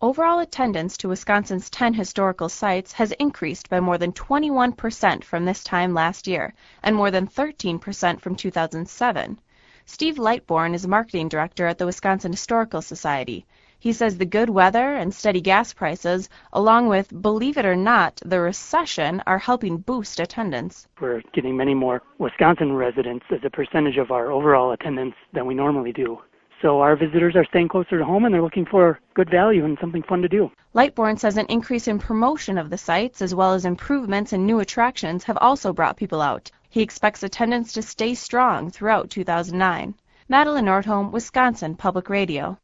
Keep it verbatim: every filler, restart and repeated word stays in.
Overall attendance to Wisconsin's ten historical sites has increased by more than twenty-one percent from this time last year, and more than thirteen percent from two thousand seven. Steve Lightborn is marketing director at the Wisconsin Historical Society. He says the good weather and steady gas prices, along with, believe it or not, the recession, are helping boost attendance. We're getting many more Wisconsin residents as a percentage of our overall attendance than we normally do. So our visitors are staying closer to home and they're looking for good value and something fun to do. Lightborn says an increase in promotion of the sites as well as improvements and new attractions have also brought people out. He expects attendance to stay strong throughout two thousand nine. Madeline Nordholm, Wisconsin Public Radio.